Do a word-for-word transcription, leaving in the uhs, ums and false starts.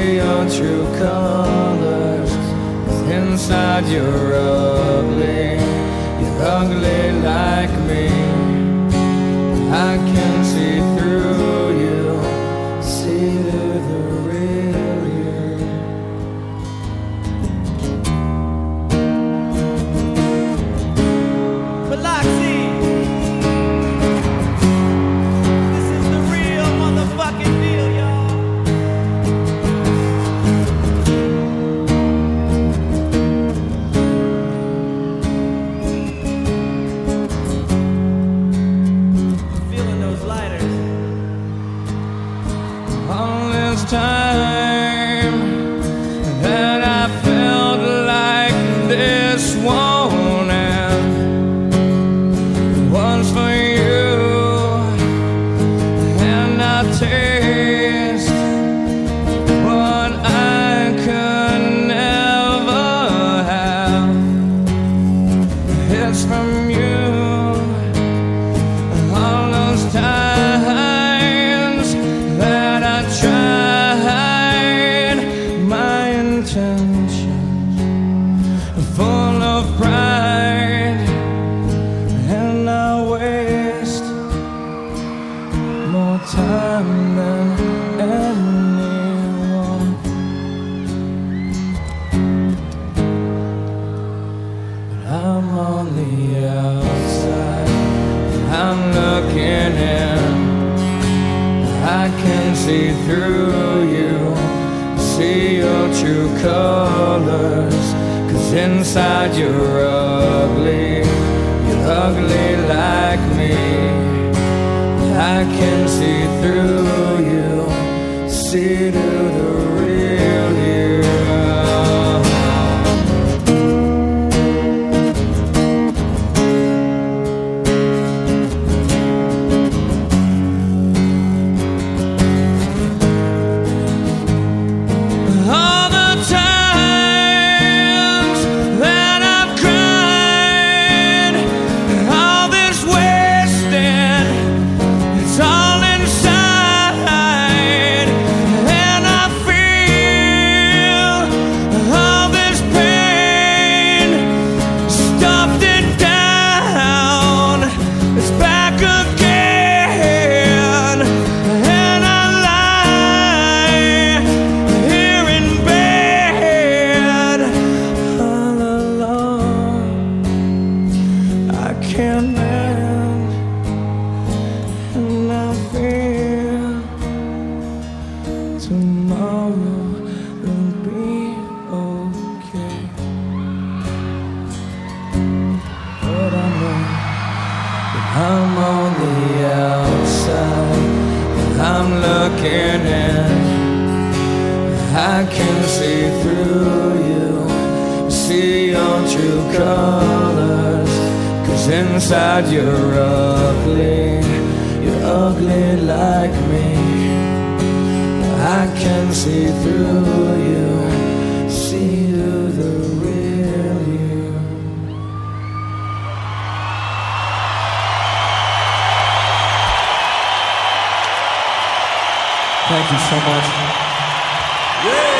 see your true colors. 'Cause inside you're ugly, you're ugly like me. I can see through you, see through the real you. Biloxi, this is the real motherfucking deal, y'all. Feeling those lighters. All this time that I felt like this won't end was for you, and I taste what I could never have. It's from you. All those times that I tried my intentions, full of pride, and I waste more time than anyone. But I'm on the outside, I'm looking in. I can see through you, see your true colors. 'Cause inside you're ugly, you're ugly like me. I can see through you, see through the real you. All the times that I've cried, all this wasted, it's all inside, and I feel all this pain, stuffed it down, it's back again, and I lie here in bed all alone. I can't mend, and I feel tomorrow will be okay. But I know that I'm on the outside, and I'm looking in. I can see through you, see your true colors. 'Cause inside you're ugly, you're ugly like me. I can see through you, see through the real you. Thank you so much. Yeah.